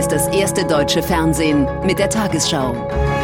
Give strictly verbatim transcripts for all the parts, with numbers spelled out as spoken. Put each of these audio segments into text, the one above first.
ist das erste deutsche Fernsehen mit der Tagesschau.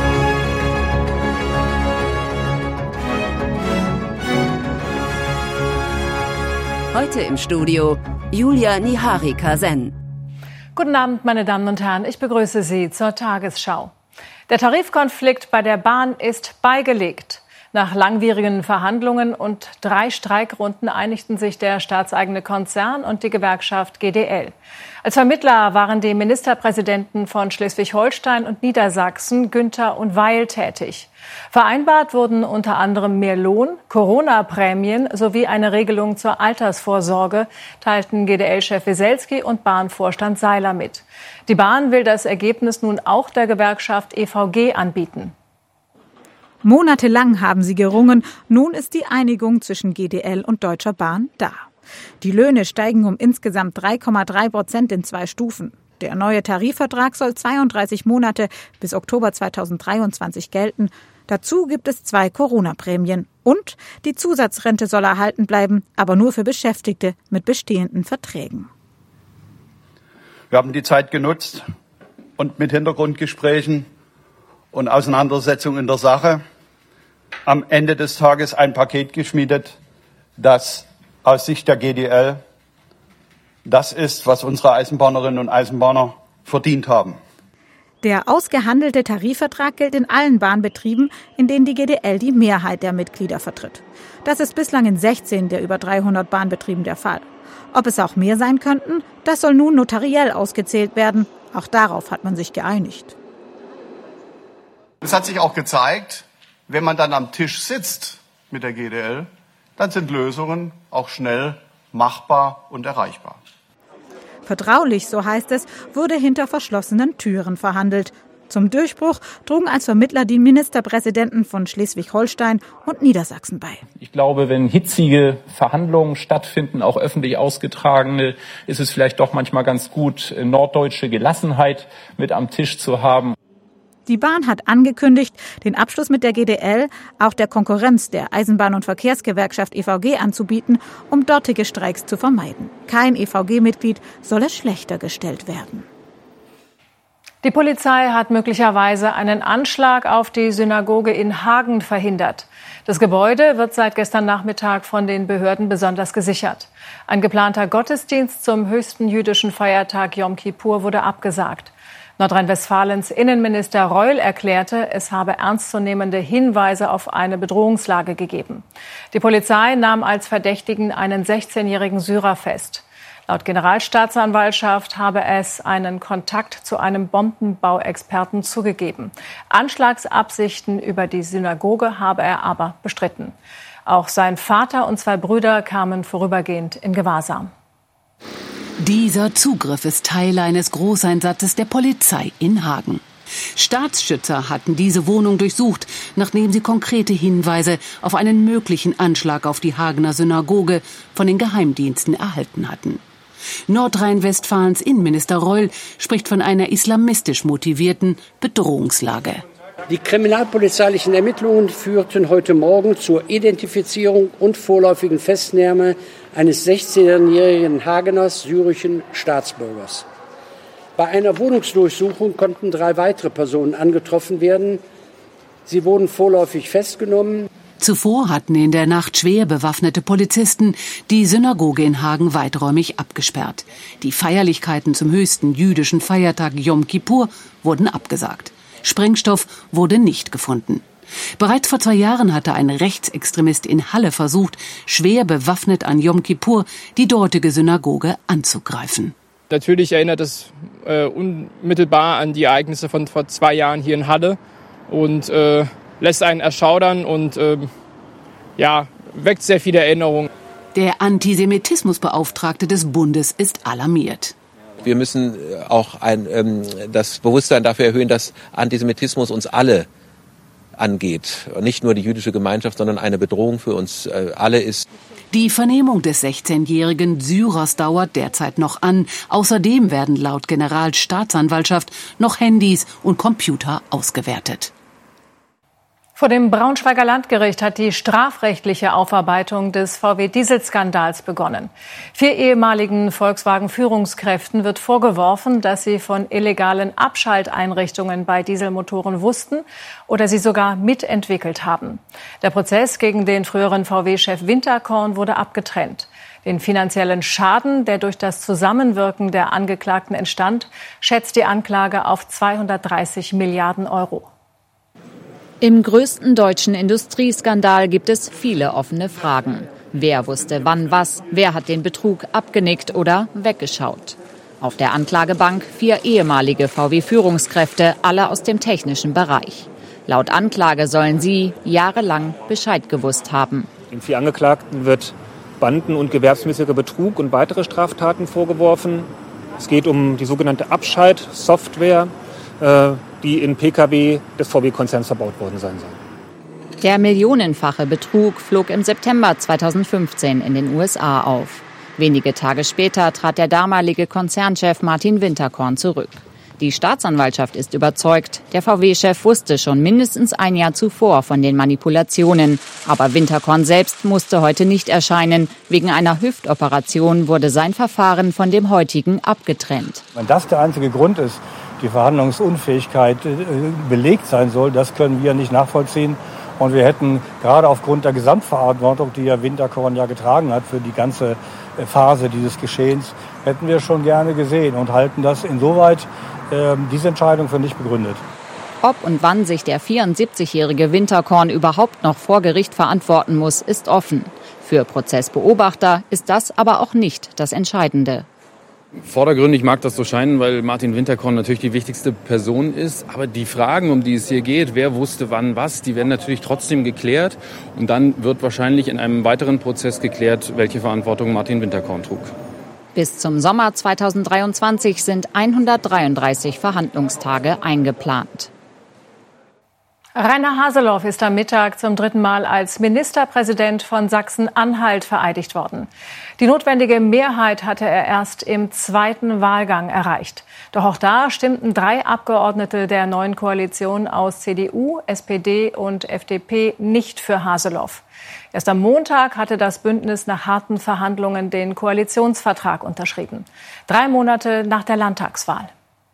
Heute im Studio Julia Niharika-Sen. Guten Abend, meine Damen und Herren. Ich begrüße Sie zur Tagesschau. Der Tarifkonflikt bei der Bahn ist beigelegt. Nach langwierigen Verhandlungen und drei Streikrunden einigten sich der staatseigene Konzern und die Gewerkschaft G D L. Als Vermittler waren die Ministerpräsidenten von Schleswig-Holstein und Niedersachsen, Günther und Weil, tätig. Vereinbart wurden unter anderem mehr Lohn, Corona-Prämien sowie eine Regelung zur Altersvorsorge, teilten G D L-Chef Wieselski und Bahnvorstand Seiler mit. Die Bahn will das Ergebnis nun auch der Gewerkschaft E V G anbieten. Monatelang haben sie gerungen. Nun ist die Einigung zwischen G D L und Deutscher Bahn da. Die Löhne steigen um insgesamt drei Komma drei Prozent in zwei Stufen. Der neue Tarifvertrag soll zweiunddreißig Monate bis Oktober zweitausenddreiundzwanzig gelten. Dazu gibt es zwei Corona-Prämien. Und die Zusatzrente soll erhalten bleiben, aber nur für Beschäftigte mit bestehenden Verträgen. Wir haben die Zeit genutzt und mit Hintergrundgesprächen und Auseinandersetzungen in der Sache am Ende des Tages ein Paket geschmiedet, das aus Sicht der G D L das ist, was unsere Eisenbahnerinnen und Eisenbahner verdient haben. Der ausgehandelte Tarifvertrag gilt in allen Bahnbetrieben, in denen die G D L die Mehrheit der Mitglieder vertritt. Das ist bislang in sechzehn der über dreihundert Bahnbetrieben der Fall. Ob es auch mehr sein könnten, das soll nun notariell ausgezählt werden. Auch darauf hat man sich geeinigt. Es hat sich auch gezeigt, wenn man dann am Tisch sitzt mit der G D L, dann sind Lösungen auch schnell machbar und erreichbar. Vertraulich, so heißt es, wurde hinter verschlossenen Türen verhandelt. Zum Durchbruch trugen als Vermittler die Ministerpräsidenten von Schleswig-Holstein und Niedersachsen bei. Ich glaube, wenn hitzige Verhandlungen stattfinden, auch öffentlich ausgetragene, ist es vielleicht doch manchmal ganz gut, norddeutsche Gelassenheit mit am Tisch zu haben. Die Bahn hat angekündigt, den Abschluss mit der G D L auch der Konkurrenz der Eisenbahn- und Verkehrsgewerkschaft E V G anzubieten, um dortige Streiks zu vermeiden. Kein E V G-Mitglied solle schlechter gestellt werden. Die Polizei hat möglicherweise einen Anschlag auf die Synagoge in Hagen verhindert. Das Gebäude wird seit gestern Nachmittag von den Behörden besonders gesichert. Ein geplanter Gottesdienst zum höchsten jüdischen Feiertag Jom Kippur wurde abgesagt. Nordrhein-Westfalens Innenminister Reul erklärte, es habe ernstzunehmende Hinweise auf eine Bedrohungslage gegeben. Die Polizei nahm als Verdächtigen einen sechzehnjährigen Syrer fest. Laut Generalstaatsanwaltschaft habe es einen Kontakt zu einem Bombenbauexperten zugegeben. Anschlagsabsichten über die Synagoge habe er aber bestritten. Auch sein Vater und zwei Brüder kamen vorübergehend in Gewahrsam. Dieser Zugriff ist Teil eines Großeinsatzes der Polizei in Hagen. Staatsschützer hatten diese Wohnung durchsucht, nachdem sie konkrete Hinweise auf einen möglichen Anschlag auf die Hagener Synagoge von den Geheimdiensten erhalten hatten. Nordrhein-Westfalens Innenminister Reul spricht von einer islamistisch motivierten Bedrohungslage. Die kriminalpolizeilichen Ermittlungen führten heute Morgen zur Identifizierung und vorläufigen Festnahme eines sechzehnjährigen Hageners syrischen Staatsbürgers. Bei einer Wohnungsdurchsuchung konnten drei weitere Personen angetroffen werden. Sie wurden vorläufig festgenommen. Zuvor hatten in der Nacht schwer bewaffnete Polizisten die Synagoge in Hagen weiträumig abgesperrt. Die Feierlichkeiten zum höchsten jüdischen Feiertag Jom Kippur wurden abgesagt. Sprengstoff wurde nicht gefunden. Bereits vor zwei Jahren hatte ein Rechtsextremist in Halle versucht, schwer bewaffnet an Jom Kippur die dortige Synagoge anzugreifen. Natürlich erinnert es äh, unmittelbar an die Ereignisse von vor zwei Jahren hier in Halle und äh, lässt einen erschaudern und äh, ja, weckt sehr viele Erinnerungen. Der Antisemitismusbeauftragte des Bundes ist alarmiert. Wir müssen auch ein, ähm, das Bewusstsein dafür erhöhen, dass Antisemitismus uns alle angeht. Nicht nur die jüdische Gemeinschaft, sondern eine Bedrohung für uns äh, alle ist. Die Vernehmung des sechzehnjährigen Syrers dauert derzeit noch an. Außerdem werden laut Generalstaatsanwaltschaft noch Handys und Computer ausgewertet. Vor dem Braunschweiger Landgericht hat die strafrechtliche Aufarbeitung des V W-Dieselskandals begonnen. Vier ehemaligen Volkswagen-Führungskräften wird vorgeworfen, dass sie von illegalen Abschalteinrichtungen bei Dieselmotoren wussten oder sie sogar mitentwickelt haben. Der Prozess gegen den früheren V W-Chef Winterkorn wurde abgetrennt. Den finanziellen Schaden, der durch das Zusammenwirken der Angeklagten entstand, schätzt die Anklage auf zweihundertdreißig Milliarden Euro. Im größten deutschen Industrieskandal gibt es viele offene Fragen. Wer wusste wann was? Wer hat den Betrug abgenickt oder weggeschaut? Auf der Anklagebank vier ehemalige V W-Führungskräfte, alle aus dem technischen Bereich. Laut Anklage sollen sie jahrelang Bescheid gewusst haben. Den vier Angeklagten wird Banden- und gewerbsmäßiger Betrug und weitere Straftaten vorgeworfen. Es geht um die sogenannte Abschaltsoftware, äh, die in P K W des V W-Konzerns verbaut worden sein soll. Der millionenfache Betrug flog im September zweitausendfünfzehn in den U S A auf. Wenige Tage später trat der damalige Konzernchef Martin Winterkorn zurück. Die Staatsanwaltschaft ist überzeugt, der V W-Chef wusste schon mindestens ein Jahr zuvor von den Manipulationen. Aber Winterkorn selbst musste heute nicht erscheinen. Wegen einer Hüftoperation wurde sein Verfahren von dem heutigen abgetrennt. Wenn das der einzige Grund ist, die Verhandlungsunfähigkeit belegt sein soll, das können wir nicht nachvollziehen. Und wir hätten gerade aufgrund der Gesamtverantwortung, die ja Winterkorn ja getragen hat für die ganze Phase dieses Geschehens, hätten wir schon gerne gesehen und halten das insoweit äh, diese Entscheidung für nicht begründet. Ob und wann sich der vierundsiebzigjährige Winterkorn überhaupt noch vor Gericht verantworten muss, ist offen. Für Prozessbeobachter ist das aber auch nicht das Entscheidende. Vordergründig mag das so scheinen, weil Martin Winterkorn natürlich die wichtigste Person ist. Aber die Fragen, um die es hier geht, wer wusste wann was, die werden natürlich trotzdem geklärt. Und dann wird wahrscheinlich in einem weiteren Prozess geklärt, welche Verantwortung Martin Winterkorn trug. Bis zum Sommer zweitausenddreiundzwanzig sind hundertdreiunddreißig Verhandlungstage eingeplant. Rainer Haseloff ist am Mittag zum dritten Mal als Ministerpräsident von Sachsen-Anhalt vereidigt worden. Die notwendige Mehrheit hatte er erst im zweiten Wahlgang erreicht. Doch auch da stimmten drei Abgeordnete der neuen Koalition aus C D U, S P D und F D P nicht für Haseloff. Erst am Montag hatte das Bündnis nach harten Verhandlungen den Koalitionsvertrag unterschrieben. Drei Monate nach der Landtagswahl.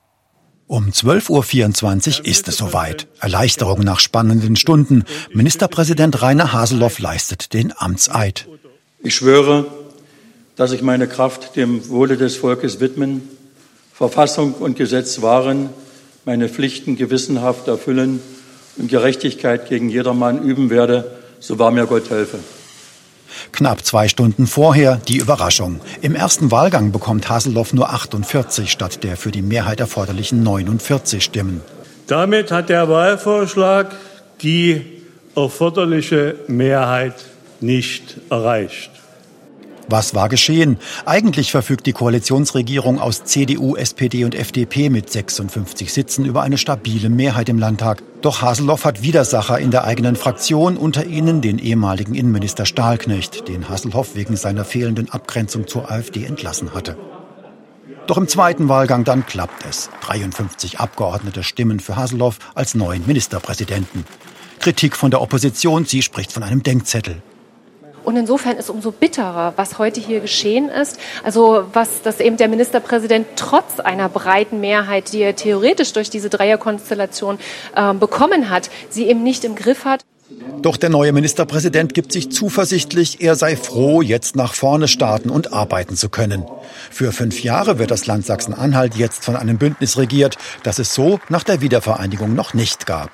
Um zwölf Uhr vierundzwanzig ist es soweit. Erleichterung nach spannenden Stunden. Ministerpräsident Rainer Haseloff leistet den Amtseid. Ich schwöre, dass ich meine Kraft dem Wohle des Volkes widmen, Verfassung und Gesetz wahren, meine Pflichten gewissenhaft erfüllen und Gerechtigkeit gegen jedermann üben werde, so wahr mir Gott helfe. Knapp zwei Stunden vorher die Überraschung. Im ersten Wahlgang bekommt Haseloff nur achtundvierzig statt der für die Mehrheit erforderlichen neunundvierzig Stimmen. Damit hat der Wahlvorschlag die erforderliche Mehrheit nicht erreicht. Was war geschehen? Eigentlich verfügt die Koalitionsregierung aus C D U, S P D und F D P mit sechsundfünfzig Sitzen über eine stabile Mehrheit im Landtag. Doch Haseloff hat Widersacher in der eigenen Fraktion, unter ihnen den ehemaligen Innenminister Stahlknecht, den Haseloff wegen seiner fehlenden Abgrenzung zur AfD entlassen hatte. Doch im zweiten Wahlgang dann klappt es. dreiundfünfzig Abgeordnete stimmen für Haseloff als neuen Ministerpräsidenten. Kritik von der Opposition, sie spricht von einem Denkzettel. Und insofern ist umso bitterer, was heute hier geschehen ist. Also was, dass eben der Ministerpräsident trotz einer breiten Mehrheit, die er theoretisch durch diese Dreierkonstellation äh, bekommen hat, sie eben nicht im Griff hat. Doch der neue Ministerpräsident gibt sich zuversichtlich, er sei froh, jetzt nach vorne starten und arbeiten zu können. Für fünf Jahre wird das Land Sachsen-Anhalt jetzt von einem Bündnis regiert, das es so nach der Wiedervereinigung noch nicht gab.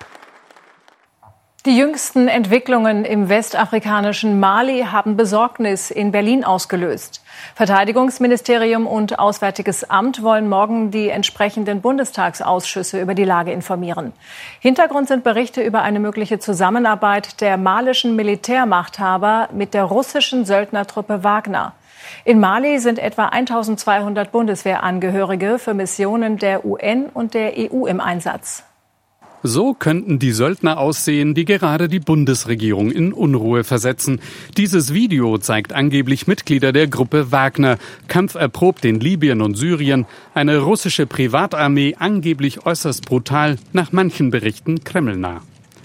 Die jüngsten Entwicklungen im westafrikanischen Mali haben Besorgnis in Berlin ausgelöst. Verteidigungsministerium und Auswärtiges Amt wollen morgen die entsprechenden Bundestagsausschüsse über die Lage informieren. Hintergrund sind Berichte über eine mögliche Zusammenarbeit der malischen Militärmachthaber mit der russischen Söldnertruppe Wagner. In Mali sind etwa eintausendzweihundert Bundeswehrangehörige für Missionen der U N und der E U im Einsatz. So könnten die Söldner aussehen, die gerade die Bundesregierung in Unruhe versetzen. Dieses Video zeigt angeblich Mitglieder der Gruppe Wagner, kampferprobt in Libyen und Syrien, eine russische Privatarmee angeblich äußerst brutal, nach manchen Berichten kremlnah.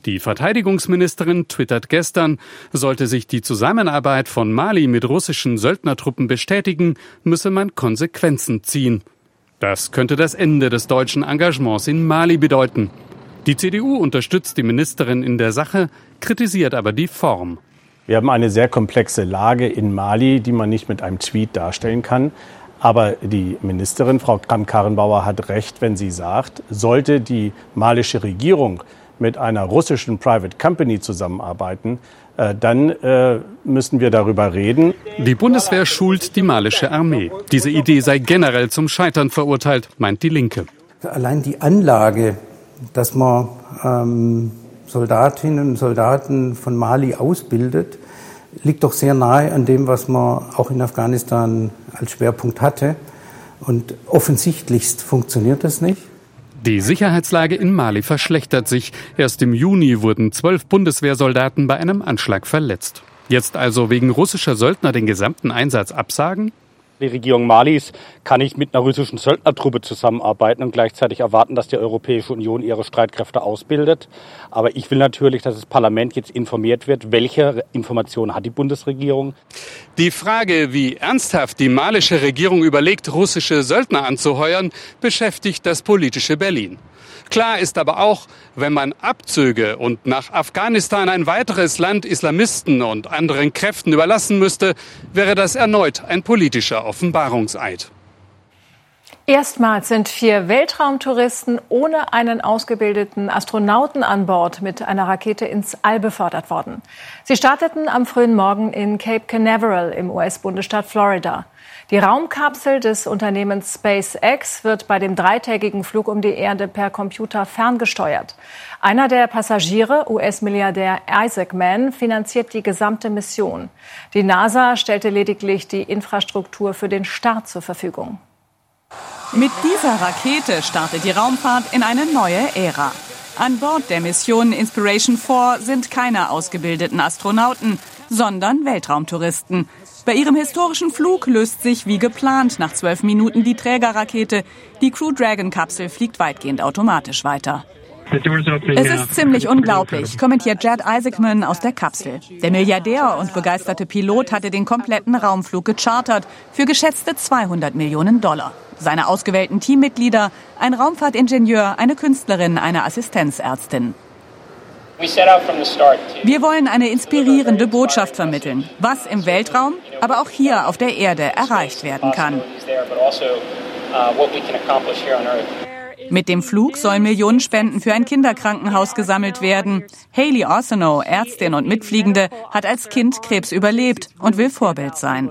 Die Verteidigungsministerin twittert gestern, sollte sich die Zusammenarbeit von Mali mit russischen Söldnertruppen bestätigen, müsse man Konsequenzen ziehen. Das könnte das Ende des deutschen Engagements in Mali bedeuten. Die C D U unterstützt die Ministerin in der Sache, kritisiert aber die Form. Wir haben eine sehr komplexe Lage in Mali, die man nicht mit einem Tweet darstellen kann. Aber die Ministerin, Frau Kramp-Karrenbauer, hat recht, wenn sie sagt, sollte die malische Regierung mit einer russischen Private Company zusammenarbeiten, äh, dann äh, müssen wir darüber reden. Die Bundeswehr schult die malische Armee. Diese Idee sei generell zum Scheitern verurteilt, meint die Linke. Allein die Anlage, dass man ähm, Soldatinnen und Soldaten von Mali ausbildet, liegt doch sehr nahe an dem, was man auch in Afghanistan als Schwerpunkt hatte. Und offensichtlichst funktioniert das nicht. Die Sicherheitslage in Mali verschlechtert sich. Erst im Juni wurden zwölf Bundeswehrsoldaten bei einem Anschlag verletzt. Jetzt also wegen russischer Söldner den gesamten Einsatz absagen? Die Regierung Malis kann nicht mit einer russischen Söldnertruppe zusammenarbeiten und gleichzeitig erwarten, dass die Europäische Union ihre Streitkräfte ausbildet. Aber ich will natürlich, dass das Parlament jetzt informiert wird, welche Informationen hat die Bundesregierung. Die Frage, wie ernsthaft die malische Regierung überlegt, russische Söldner anzuheuern, beschäftigt das politische Berlin. Klar ist aber auch, wenn man abzöge und nach Afghanistan ein weiteres Land Islamisten und anderen Kräften überlassen müsste, wäre das erneut ein politischer Offenbarungseid. Erstmals sind vier Weltraumtouristen ohne einen ausgebildeten Astronauten an Bord mit einer Rakete ins All befördert worden. Sie starteten am frühen Morgen in Cape Canaveral im U S-Bundesstaat Florida. Die Raumkapsel des Unternehmens SpaceX wird bei dem dreitägigen Flug um die Erde per Computer ferngesteuert. Einer der Passagiere, U S-Milliardär Isaac Mann, finanziert die gesamte Mission. Die NASA stellte lediglich die Infrastruktur für den Start zur Verfügung. Mit dieser Rakete startet die Raumfahrt in eine neue Ära. An Bord der Mission Inspiration vier sind keine ausgebildeten Astronauten, sondern Weltraumtouristen. Bei ihrem historischen Flug löst sich wie geplant nach zwölf Minuten die Trägerrakete. Die Crew Dragon-Kapsel fliegt weitgehend automatisch weiter. Es ist ziemlich unglaublich, kommentiert Jed Isaacman aus der Kapsel. Der Milliardär und begeisterte Pilot hatte den kompletten Raumflug gechartert für geschätzte zweihundert Millionen Dollar. Seine ausgewählten Teammitglieder, ein Raumfahrtingenieur, eine Künstlerin, eine Assistenzärztin. Wir wollen eine inspirierende Botschaft vermitteln, was im Weltraum, aber auch hier auf der Erde erreicht werden kann. Mit dem Flug sollen Millionen Spenden für ein Kinderkrankenhaus gesammelt werden. Hayley Arsenault, Ärztin und Mitfliegende, hat als Kind Krebs überlebt und will Vorbild sein.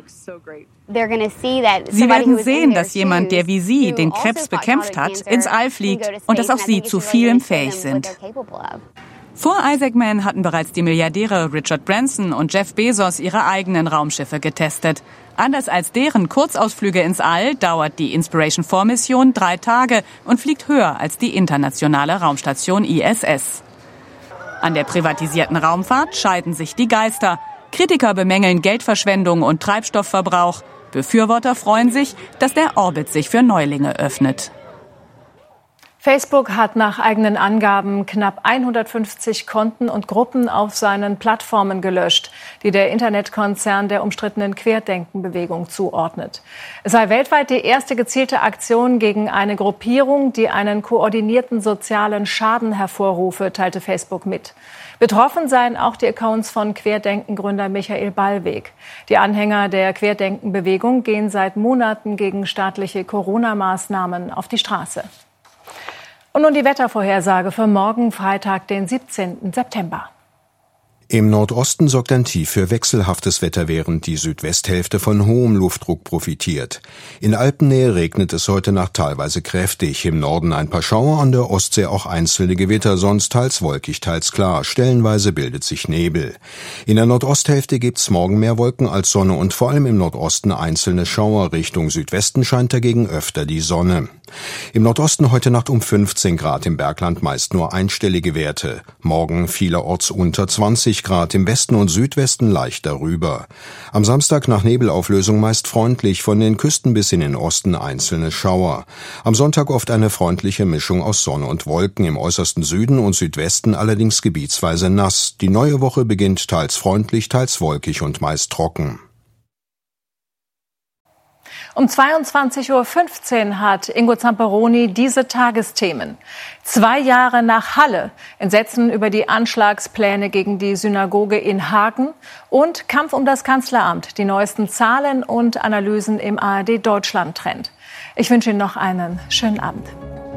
Sie werden sehen, dass jemand, der wie sie den Krebs bekämpft hat, ins All fliegt und dass auch sie zu vielem fähig sind. Vor Isaacman hatten bereits die Milliardäre Richard Branson und Jeff Bezos ihre eigenen Raumschiffe getestet. Anders als deren Kurzausflüge ins All dauert die Inspiration vier Mission drei Tage und fliegt höher als die internationale Raumstation I S S. An der privatisierten Raumfahrt scheiden sich die Geister. Kritiker bemängeln Geldverschwendung und Treibstoffverbrauch. Befürworter freuen sich, dass der Orbit sich für Neulinge öffnet. Facebook hat nach eigenen Angaben knapp hundertfünfzig Konten und Gruppen auf seinen Plattformen gelöscht, die der Internetkonzern der umstrittenen Querdenkenbewegung zuordnet. Es sei weltweit die erste gezielte Aktion gegen eine Gruppierung, die einen koordinierten sozialen Schaden hervorrufe, teilte Facebook mit. Betroffen seien auch die Accounts von Querdenken-Gründer Michael Ballweg. Die Anhänger der Querdenkenbewegung gehen seit Monaten gegen staatliche Corona-Maßnahmen auf die Straße. Und nun die Wettervorhersage für morgen, Freitag, den siebzehnten September. Im Nordosten sorgt ein Tief für wechselhaftes Wetter, während die Südwesthälfte von hohem Luftdruck profitiert. In Alpennähe regnet es heute Nacht teilweise kräftig. Im Norden ein paar Schauer, an der Ostsee auch einzelne Gewitter, sonst teils wolkig, teils klar. Stellenweise bildet sich Nebel. In der Nordosthälfte gibt's morgen mehr Wolken als Sonne und vor allem im Nordosten einzelne Schauer. Richtung Südwesten scheint dagegen öfter die Sonne. Im Nordosten heute Nacht um fünfzehn Grad, im Bergland meist nur einstellige Werte. Morgen vielerorts unter zwanzig Grad, im Westen und Südwesten leicht darüber. Am Samstag nach Nebelauflösung meist freundlich, von den Küsten bis in den Osten einzelne Schauer. Am Sonntag oft eine freundliche Mischung aus Sonne und Wolken, im äußersten Süden und Südwesten allerdings gebietsweise nass. Die neue Woche beginnt teils freundlich, teils wolkig und meist trocken. Um zweiundzwanzig Uhr fünfzehn hat Ingo Zamperoni diese Tagesthemen. Zwei Jahre nach Halle, Entsetzen über die Anschlagspläne gegen die Synagoge in Hagen und Kampf um das Kanzleramt, die neuesten Zahlen und Analysen im A R D Deutschland Trend. Ich wünsche Ihnen noch einen schönen Abend.